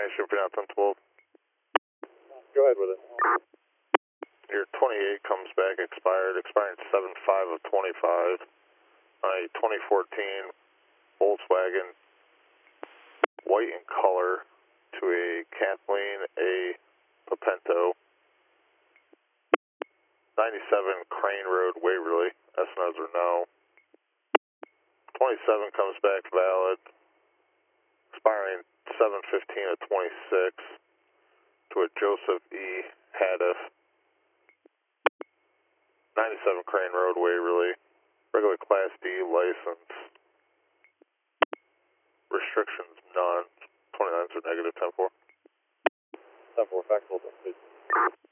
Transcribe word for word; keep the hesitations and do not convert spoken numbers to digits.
shoot for now, ten twelve. Go ahead with it. Your twenty-eight comes back expired, expiring seven five of twenty-five on a twenty fourteen Volkswagen, white in color, to a Kathleen A. Papento, ninety-seven Crane Road, Waverly, S N S or no. twenty-seven comes back valid, expiring seven fifteen of twenty-six, to a Joseph E. Haddiff, ninety-seven Crane Road, Waverly, regular Class D license. Restrictions none. twenty-nines are negative, ten four. ten four, fax hold, please.